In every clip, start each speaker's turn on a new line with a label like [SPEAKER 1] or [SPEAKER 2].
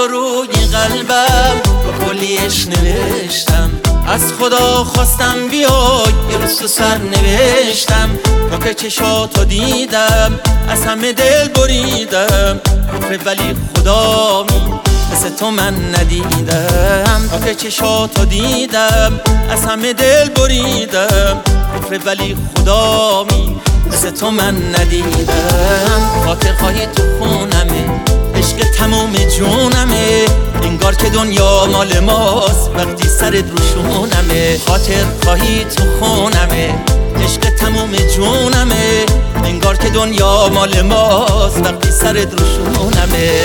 [SPEAKER 1] تو روی قلبم با کلیش نوشتم، از خدا خواستم بیای یه روز تو سر نوشتم. تا که چشاتو دیدم از همه دل بریدم، آخه ولی خدا مثل تو من ندیدم. تا که چشاتو دیدم از همه دل بریدم، آخه ولی خدا مثل تو من ندیدم. خاطر خواهی تو خونمه، عشق تموم جونمه، انگار که دنیا مال ماست وقتی سرت روشونمه. خاطر خواهی تو خونمه، عشق تموم جونمه، انگار که دنیا مال ماست وقتی سرت روشونمه.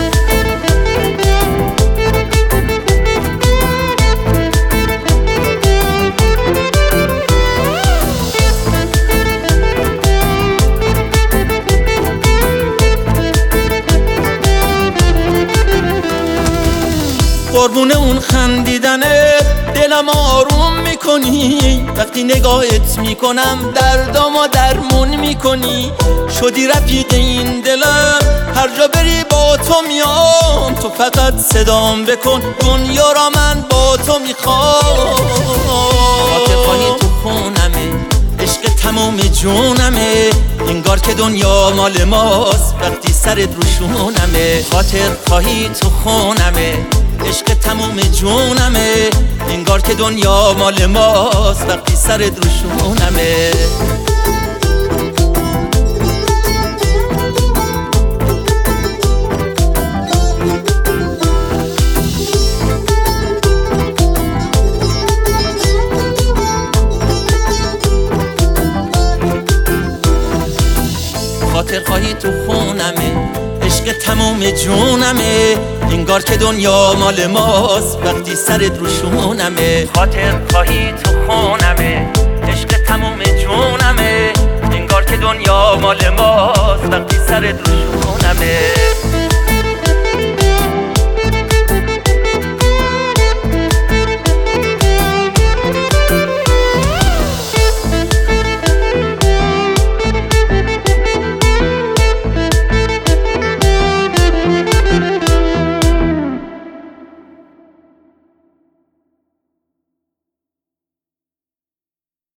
[SPEAKER 1] قربون اون خندیدنه دلم آروم میکنی، وقتی نگاهت میکنم دردامو درمون میکنی. شدی رفیق این دلم، هر جا بری با تو میام، تو فقط صدام بکن دنیا را من با تو میخوام. خاطر خواهی تو خونمه، عشق تموم جونمه، انگار که دنیا مال ماست وقتی سرت روشونمه. خاطر خواهی تو خونمه، عشق تموم جونمه، انگار که دنیا مال ماست وقتی سرت روشونمه. خاطر خواهی تو خونمه، عشق تموم جونمه، انگار که دنیا مال ماست وقتی سرت روشونمه. خاطر خواهی تو خونمه، عشق تموم جونمه، انگار که دنیا مال ماست وقتی سرت روشونمه.